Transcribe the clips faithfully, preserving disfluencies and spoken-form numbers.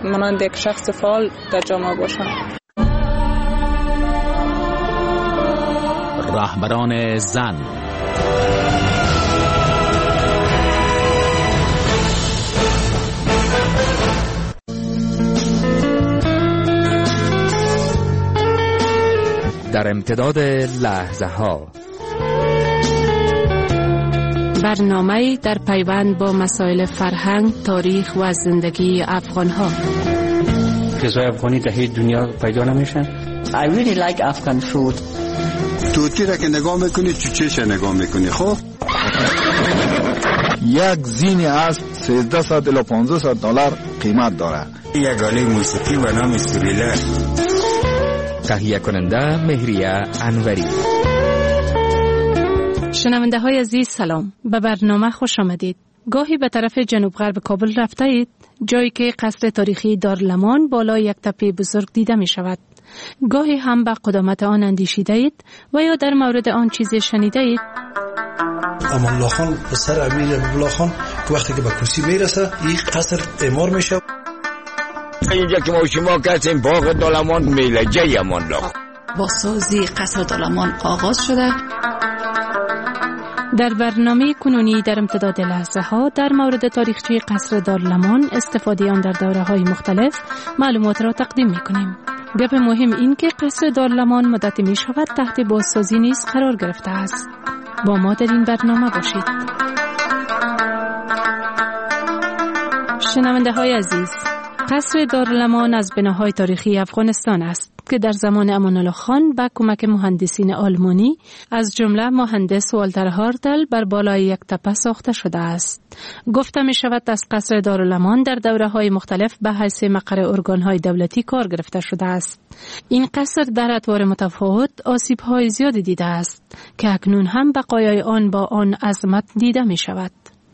مانند یک شخص فعال در جامعه باشم. رهبران زن. در امتداد لحظه ها، برنامه در پیوند با مسائل فرهنگ، تاریخ و زندگی افغان ها. غذای افغانی در هیچ دنیا پیدا نمیشن. I really like Afghan food. توتی را که نگاه میکنی چوچهش نگاه میکنی. خب یک زین اسب سیزده صد الی پانزده صد دلار قیمت داره. یک آله موسیقی به نام سوریله. تهیه کننده مهریه انوری. شنونده های عزیز سلام، به برنامه خوش آمدید. گاهی به طرف جنوب غرب کابل رفته اید، جایی که قصر تاریخی دارالمان بالای یک تپه بزرگ دیده می شود. گاهی هم به قدامت آن اندیشیده اید و یا در مورد آن چیزی شنیده اید؟ امان الله خان پسر امیر حبیب الله خان که وقتی که به کرسی میرسه این قصر اعمار میشه. اینجا که ما شما کسیم باغ دارالمان میلجه امان الله با سازی قصر دارالمان آغاز شده. در برنامه کنونی در امتداد لحظه ها در مورد تاریخچه قصر دارالمان، استفاده آن در دوره های مختلف، معلومات را تقدیم می کنیم. گپ مهم این که قصر دارالمان مدت می شود تحت بازسازی نیز قرار گرفته است. با ما در این برنامه باشید. شنونده های عزیز، قصر دارالمان از بناهای تاریخی افغانستان است که در زمان امان الله خان با کمک مهندسین آلمانی از جمله مهندس والتر هارتل بر بالای یک تپه ساخته شده است. گفته می شود از قصر دارالمان در دوره های مختلف به حیث مقر ارگان های دولتی کار گرفته شده است. این قصر در اطوار متفاوت آسیب های زیادی دیده است که اکنون هم بقایای آن با آن عظمت دیده می شود.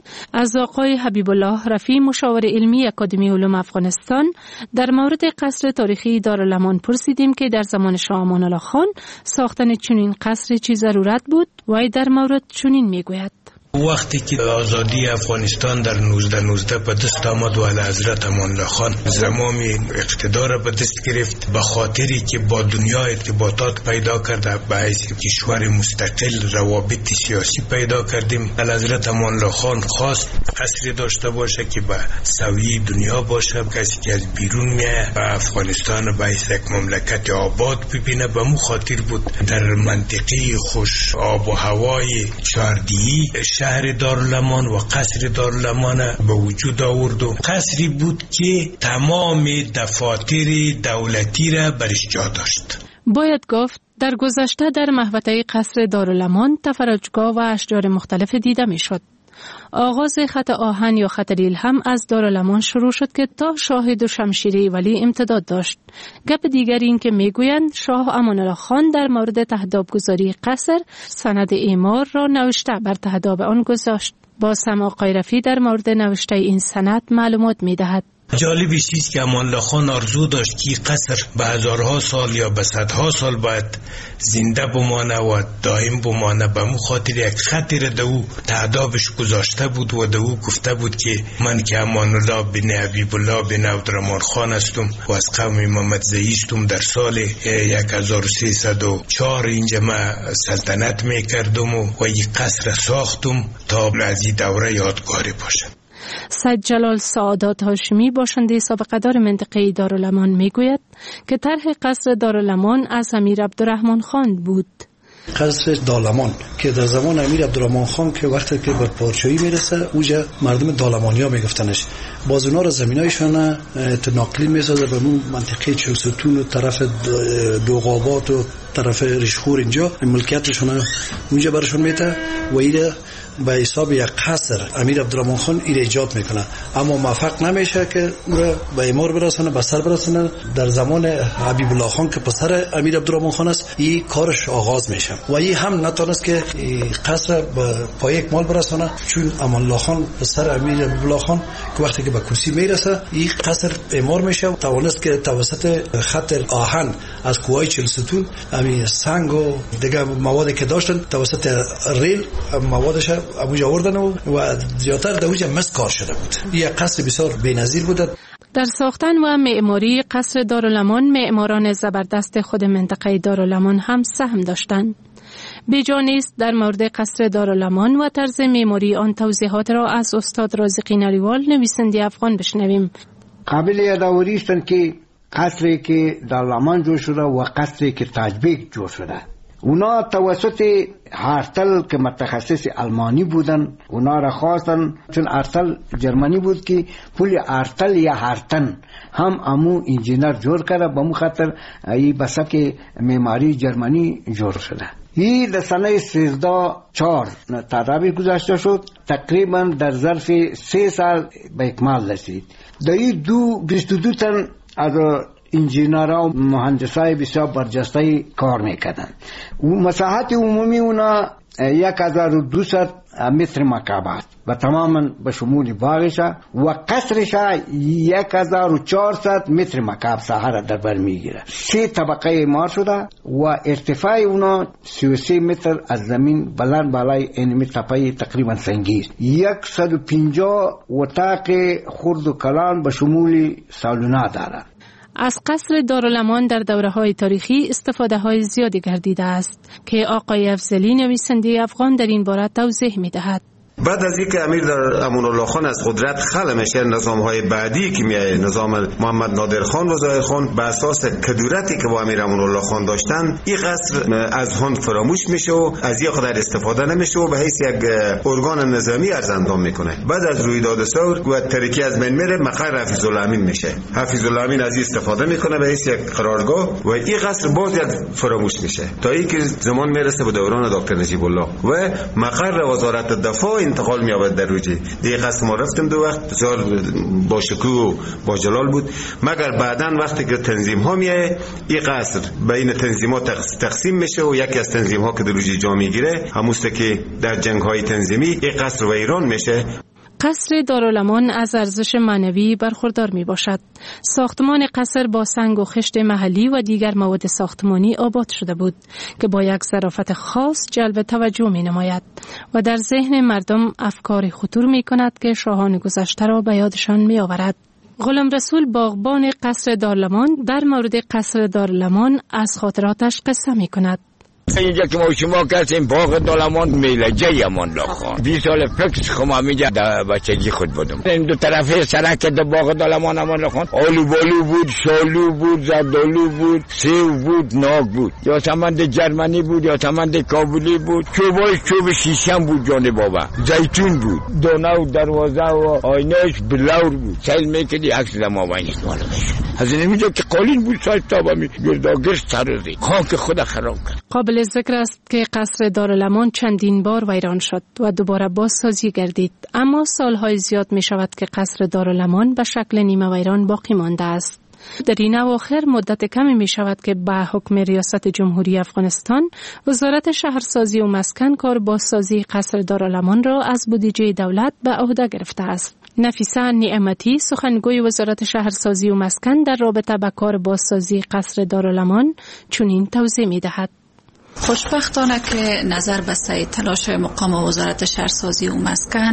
از آقای حبیب الله رفیع، مشاور علمی اکادمی علوم افغانستان، در مورد قصر تاریخی دارالمان پرسیدیم که در زمان شاه امان الله خان ساختن چنین قصر چه ضرورت بود و در مورد چنین میگوید: وقتی که آزادی افغانستان در نوزده نوزده به دست آمد و حضرت امان الله خان زمام اقتدار به دست گرفت، به خاطری که با دنیا ارتباطات پیدا کرده، به حیث کشور مستقل روابط سیاسی پیدا کردیم، حضرت امان الله خان خواست قصری داشته باشه که به سویه دنیا باشه. کسی که از بیرون میاد به افغانستان به حیث یک مملکت آباد ببینه، به مو خاطر بود در منطقه خوش آب و هوای چاردیی شهر دارالمان و قصر دارالمان به وجود آورد و قصری بود که تمام دفاتر دولتی را برش جا داشت. باید گفت در گذشته در محوطه قصر دارالمان تفرجگاه و اشجار مختلف دیده می شد. آغاز خط آهن یا خط ریل هم از دارالمان شروع شد که تا شاهد و شمشیری ولی امتداد داشت. گپ دیگر این که میگویند شاه امان الله خان در مورد تهدابگذاری قصر سند اعمار را نوشته بر تهداب آن گذاشت. با سم آقای رفیع در مورد نوشته این سند معلومات میدهد. جالبی چیز که امان الله خان آرزو داشت که قصر به هزارها سال یا به صدها سال باید زنده بمانه و دائم بمانه. به مو خاطر یک خطی را دو تعدابش گذاشته بود و دو گفته بود که من که امان الله بن حبیب الله بن عبدالرحمن خان هستم و از قوم محمد زیستم، در سال یک هزار و سیصد و چهار اینجا ما سلطنت میکردم و این قصر ساختم تا از این دوره یادگاری باشه. سید جلال سعادات هاشمی، باشنده سابقه دار منطقه دارالمان، میگوید که طرح قصر دارالمان از امیر عبدالرحمن خان بود. قصر دارالمان که در زمان امیر عبدالرحمن خان که وقتی که به پادشاهی میرسه اونجا مردم دارالمانیا میگفتنش، باز اونا رو زمینایشون تناقلی میسازه به اون منطقه چوستون و طرف دوغابات و طرف ریشخور، اینجا ملکیتشون اونجا برشون میده و ایره به حساب یک قصر امیر عبدالرحمن خان ایره ایجاد میکنه، اما موفق نمیشه که اون رو به اعمار برسونه، به سر برسونه. در زمان حبیب الله خان که پسر امیر عبدالرحمن خان است، این کارش آغاز میشه و این هم نتونست که قصر به پای اکمال برسونه، چون امان الله خان پسر امیر حبیب الله خان که وقتی که به کرسی میرسه این قصر اعمار میشه و توانست که توسط خط آهن از کوههای چهلستون همین سنگ و دیگه موادی که داشتن توسط ریل موادش اونجا آوردن و زیادتر در اونجا مس کار شده بود. یک قصر بسیار بی‌نظیر بود. در ساختن و معماری قصر دارالمان معماران زبردست خود منطقه دارالمان هم سهم داشتند. بیجا نیست در مورد قصر دارالمان و طرز معماری آن توضیحات را از استاد رازقی نریوال نویسنده افغان بشنویم. قابل یادآوری است که قصری که دارالمان جوړ شده و قصری که تاجبیک جوړ شده، اونا توسط هارتل که متخصص آلمانی بودن اونا را خواستن، چون هارتل جرمنی بود که پول هارتل یا هارتن هم امو انجینر جوړ کرده، به مو خاطر ای بسک معماری جرمنی جوړ شده. این در سنه سیزده چار تدابیر گذاشته شد، تقریبا در ظرف سه سال به اکمال رسید. در این دو بیست و دو تن از انجینرها و مهندسای بسیار برجسته کار میکردن. مساحت عمومی اونا یک هزار و دویست متر مکعب است و تماما به شمول باغش و قصرش یک هزار و چهارصد متر مکعب ساحه را در بر میگیره. سه طبقه اعمار شده و ارتفاع اونا سی و سه متر از زمین بلند بالای این تپه تقریبا سنگی است. صد و پنجاه اتاق خرد و کلان به شمول سالونا داره. از قصر دارالمان در دوره‌های تاریخی استفاده‌های زیادی گردیده است که آقای افضلی نویسنده افغان در این باره توضیح می‌دهد. بعد از اینکه امیر در امان الله خان از قدرت خلع میشه، نظام‌های بعدی که میایه، نظام محمد نادر خان و ظاهر خان، به اساس کدورتی که با امیر امان الله خان داشتن، این قصر از هند فراموش میشه و از یک قدر استفاده نمیشه و به حیث یک ارگان نظامی ارزندام میکنه. بعد از رویداد ثور و ترکی از بین میره، مقر حفیظ الامین میشه. حفیظ الامین از این استفاده میکنه به حیث یک قرارگاه و این قصر باز یک فراموش میشه تا اینکه زمان میرسه به دوران دکتر نجیب الله و مقر وزارت دفاع انتقال می‌یابد در روجی. دیگه قصد ما رفتم دو وقت بسیار با شکوه و با جلال بود، مگر بعداً وقتی که تنظیم ها میایه این قصر بین تنظیم ها تقسیم میشه و یکی از تنظیم ها که در روجی جا میگیره هموسته که در جنگ های تنظیمی این قصر و ایران میشه. قصر دارالمان از ارزش معنوی برخوردار می باشد. ساختمان قصر با سنگ و خشت محلی و دیگر مواد ساختمانی آباد شده بود که با یک ظرافت خاص جلب توجه می نماید و در ذهن مردم افکاری خطور می کند که شاهان گذشته را به یادشان می آورد. غلام رسول باغبان قصر دارالمان در مورد قصر دارالمان از خاطراتش قصه می کند. اینجا که ما شما کردیم باغ دارالمان میلجه امان الله خان بیست سال فکس خما میگه در بچگی خود بودم. این دو طرفه سرک در باغ دارالمان امان الله خان آلو بالو بود، شالو بود، زردالو بود، سیو بود، ناک بود، یا سمند جرمنی بود یا سمند کابلی بود، چوبای چوب شیشم بود جان بابا، زیتون بود، دانه و دروازه و آینهش بلور بود. سیل میکردی عکس ما با این استعمال میشه. از این میگه که قالین بود سایت تابا می گرداگرش سرزی خاک خود خراب کرد. قابل ذکر است که قصر دارالمان چندین بار ویران شد و دوباره بازسازی گردید، اما سالهای زیاد می شود که قصر دارالمان به شکل نیمه ویران باقی مانده است. در این اواخر مدت کمی می شود که به حکم ریاست جمهوری افغانستان وزارت شهرسازی و مسکن کار بازسازی قصر دارالمان را از بودجه دولت به عهده گرفته است. نفیسه نعمتی سخنگوی وزارت شهرسازی و مسکن در رابطه با کار بازسازی قصر دارالمان چنین توضیح می دهد. خوشبختانه که نظر بسته تلاش مقام وزارت شهرسازی و مسکن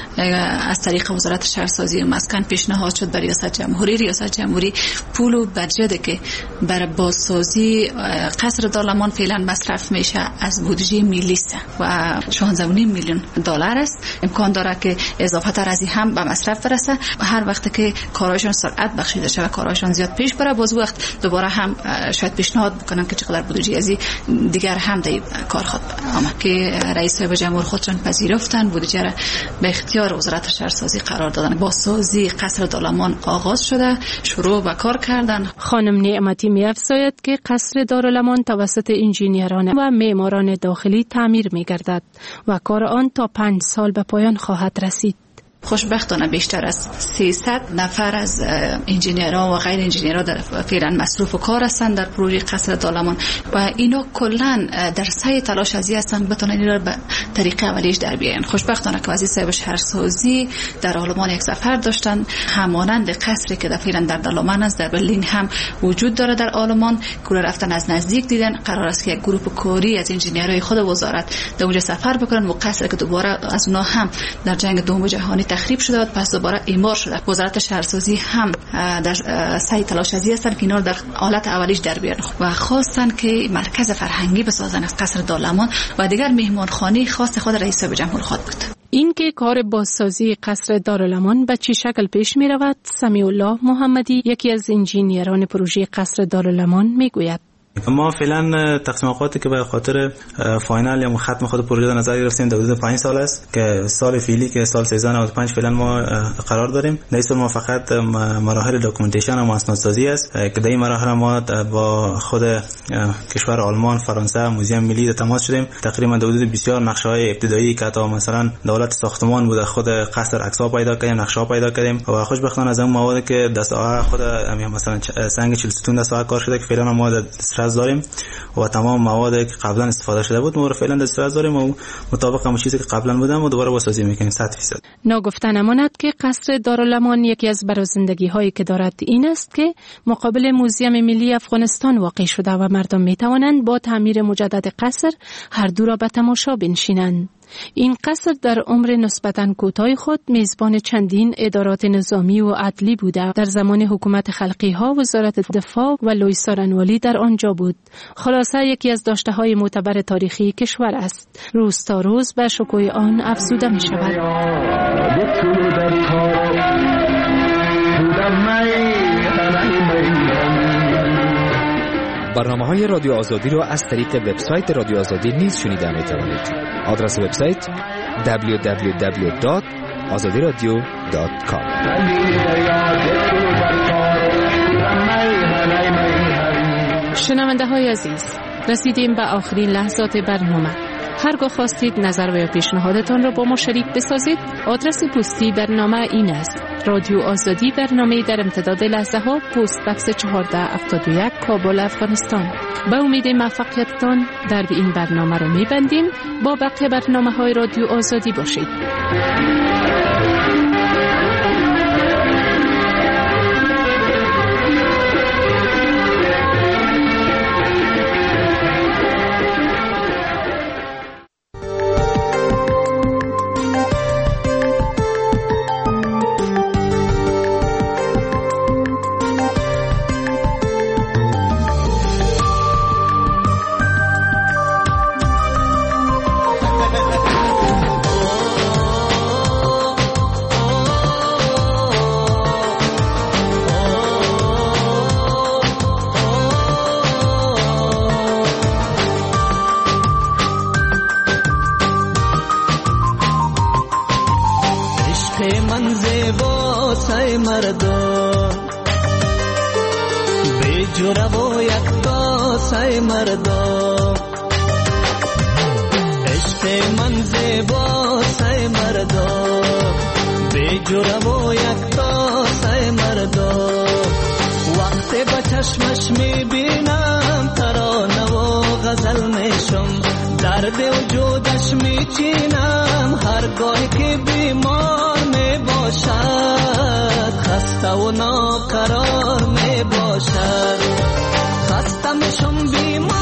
از طریق وزارت شهرسازی و مسکن پیشنهاد شد به ریاست جمهوری. ریاست جمهوری پول و بجت که برای بازسازی قصر دارالمان فعلا مصرف میشه از بودجه ملی است و شانزده و نیم میلیون دلار است. امکان داره که اضافه تر از این هم به مصرف برسه و هر وقت که کارایشان سرعت بخشیده شود کارایشان زیاد پیش بره، باز وقت دوباره هم شاید پیشنهاد بکنن که چقدر بودجه از دیگر هم در کار خود آمد که رئیس صاحب جمهور خودشان پذیرفتن بودجه را به اختیار وزارت شهرسازی قرار دادن. بازسازی قصر دارالمان آغاز شده، شروع به کار کردن. خانم نعمتی می‌افزاید که قصر دارالمان توسط انجینیران و معماران داخلی تعمیر می‌گردد و کار آن تا پنج سال به پایان خواهد رسید. خوشبختانه بیشتر از سیصد نفر از انجینیرها و غیر انجینیرها در فعلا مصروف و کار هستند در پروژه قصر دارالمان و اینا کلا در سعی تلاش ازی هستند بتونن این را به طریق اولیش در بیارن. خوشبختانه که وزیر صاحب شهرسازی در آلمان یک سفر داشتن، همانند قصری که در فعلا در دارالمان است در برلین هم وجود داره در آلمان، که رفتن از نزدیک دیدن. قرار است که یک گروه کاری از انجینیرهای خود وزارت در اونجا سفر بکنن و قصری که دوباره از اونها هم در جنگ دوم جهانی تخریب شده و پس دوباره اعمار شده. وزارت شهرسازی هم در سعی تلاش ازی هستند که اینا در حالت اولیش در بیارن و خواستن که مرکز فرهنگی بسازن از قصر دارالامان و دیگر مهمانخانه خاص خود رئیس جمهور خود بود. این که کار بازسازی قصر دارالامان به چه شکل پیش می رود، سمیع الله محمدی یکی از انجینیران پروژه قصر دارالامان می گوید. ما فعلا تقسیم اوقاتی که به خاطر فاینال یا ختم خود پروژه در نظر گرفتیم در حدود پنج سال است که سال فعلی که سال سیزده نود و پنج فعلا ما قرار داریم. در این ما فقط مراحل داکیومنتیشن و مستندسازی است که در این مراحل ما با خود کشور آلمان، فرانسه، موزیم ملی در تماس شدیم. تقریبا در حدود بسیار نقشه‌های ابتدایی که تا مثلا دولت ساختمان بود خود قصر عکس‌ها پیدا کردیم، نقشه‌ها پیدا کردیم و خوشبختانه از اون مواد که دست‌ها خود مثلا سنگ چهل ستون دست‌ها کار شده که فعلا ما دسترس داریم و تمام مواد که قبلا استفاده شده بود ما رو فعلا دسترس داریم و مطابق همون چیزی که قبلا بودم و دوباره بازسازی می‌کنیم صد درصد. ناگفته نماند که قصر دارالامان یکی از برازندگی‌هایی که دارد این است که مقابل موزیم ملی افغانستان واقع شده و مردم می‌توانند با تعمیر مجدد قصر هر دو را به تماشا بنشینند. این قصر در عمر نسبتاً کوتاه خود میزبان چندین ادارات نظامی و عدلی بوده. در زمان حکومت خلقی ها وزارت دفاع و لوی سارنوالی در آنجا بود. خلاصه یکی از داشته های معتبر تاریخی کشور است. روز تا روز به شکوه آن افزوده می شود. برنامه‌های رادیو آزادی را از طریق وبسایت رادیو آزادی نیز شنیده می‌توانید. آدرس وبسایت دبلیو دبلیو دبلیو دات آزادی رادیو دات کام. شنونده های عزیز، رسیدیم به آخرین لحظات برنامه. هرگاه خواستید نظر و یا پیشنهادتان را با ما شریک بسازید، آدرس پستی برنامه این است: رادیو آزادی، برنامه در امتداد لحظه ها، پست بکس چهارده هفتاد و یک، کابل، افغانستان. به امید موفقیتتان در این برنامه را می‌بندیم. با بقیه برنامه های رادیو آزادی باشید. و ناقرار می باشد. خستم شم بیمار